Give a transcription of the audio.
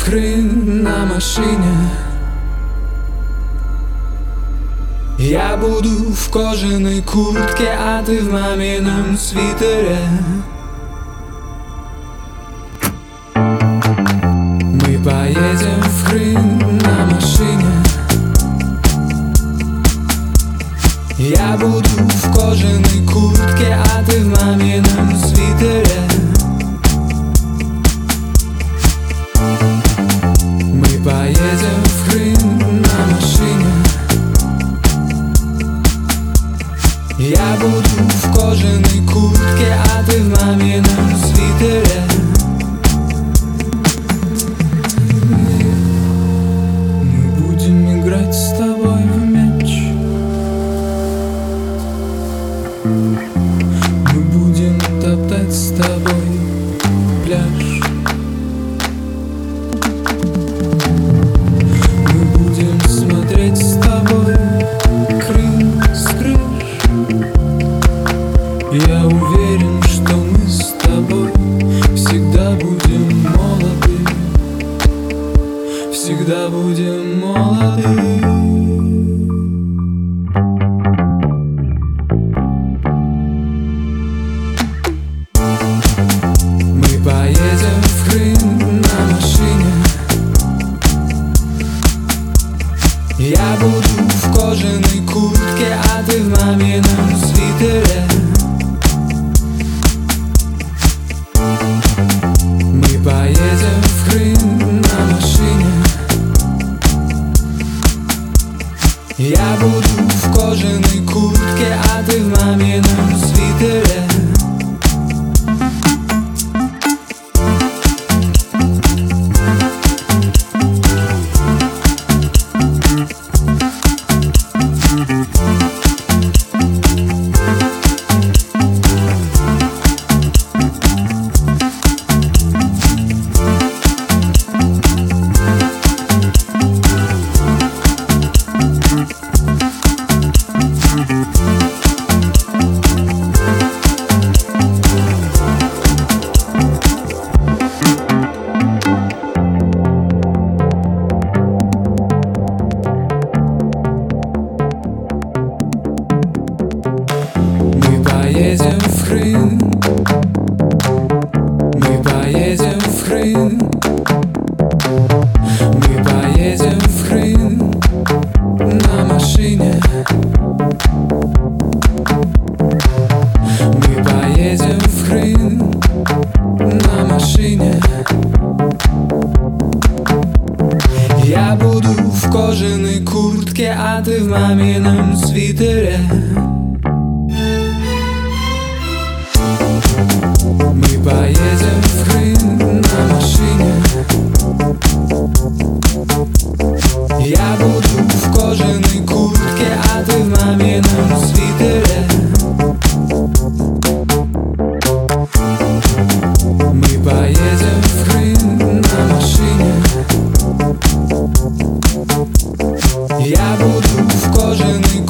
хрен на машине. Я буду в кожаной куртке, а ты в мамином свитере. Мы поедем в хрен на машине. Я буду в кожаной куртке, а ты в мамином свитере. Мы поедем в хрен на машине. Я буду в кожаной куртке, а ты в мамином свитере. Мы будем играть с тобой в мяч. Мы будем топтать с тобой пляж. Мы будем смотреть с тобой Крым с крыш. Я уверен, что мы с тобой всегда будем молоды. Всегда будем молоды. Поедем в хрен на машине. Я буду в кожаной куртке, а ты в мамином свитере. Мы поедем в хрен на машине. Я буду в кожаной куртке, а ты в мамином свитере. Поедем в хрен. Мы поедем в хрен. Мы поедем в хрен на машине. Мы поедем в хрен на машине. Я буду в кожаной куртке, а ты в мамином свитере. Мы поедем в хрен на машине. Я буду в кожаной куртке, а ты в мамином свитере. Мы поедем в хрен на машине. Я буду в кожаной